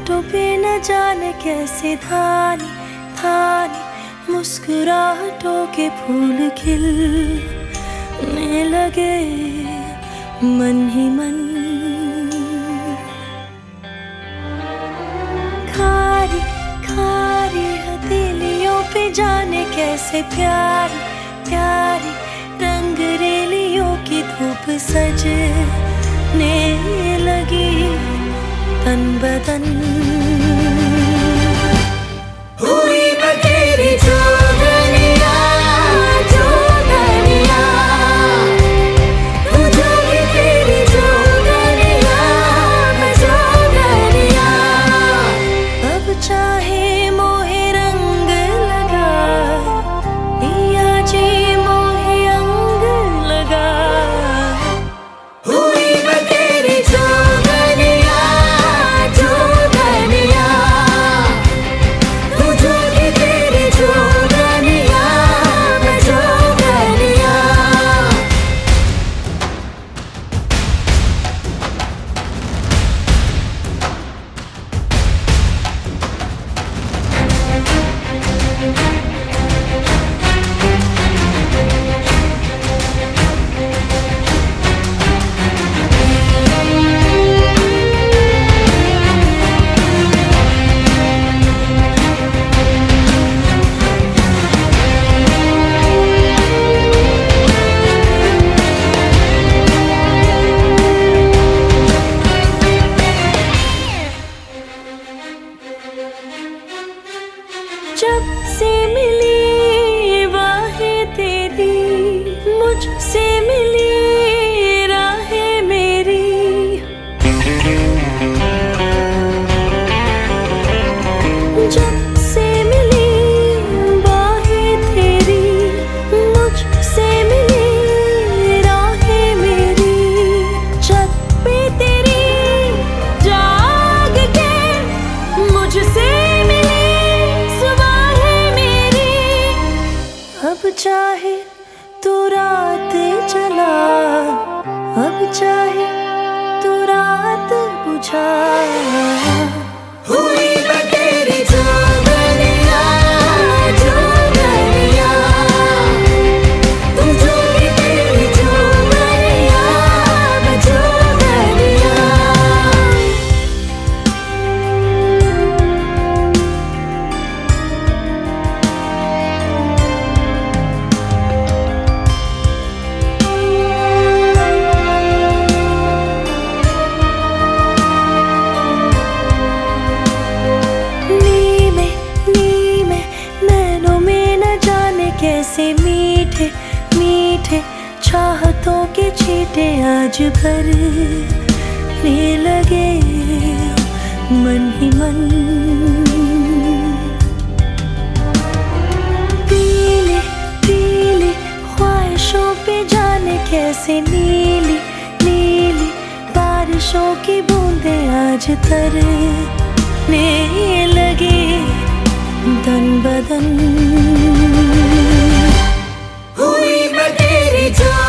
होठों पे न जाने कैसे धानी धानी मुस्कुराहटों के फूल खिलने लगे मन ही मन। खारी खारी हथेलियों पे जाने कैसे प्यारी प्यारी रंगरेलियों की धूप सजने लगी तन बदन। हुई मैं तेरी जोगनिया जोगनिया, तू जोगी तेरी जोगनिया मैं जोगनिया। अब चाहे मोहे रंग लगा पिया जी मोहे अंग लगा। हुई मैं तेरी जोगनिया जोगनिया, तू जोगी तेरी जोगनिया मैं जोगनिया। जब से मिली बाहें तेरी मुझसे मिली राहें मेरी। जब से मिली बाहें तेरी मुझसे मिली राहें मेरी। छत पे तेरी जाग के मुझसे अब चाहे तू रात जला, अब चाहे तू रात बुझा। हुई मैं तेरी जोगनिया जोगनिया, तू जोगी तेरी जोगनिया मैं जोगनिया। कैसे मीठे मीठे चाहतों के छींटे आज भरने लगे मन ही मन। पीली पीली ख्वाहिशों पे जाने कैसे नीली नीली बारिशों की बूंदें आज तरने लगे तन बदन। हुई मैं तेरी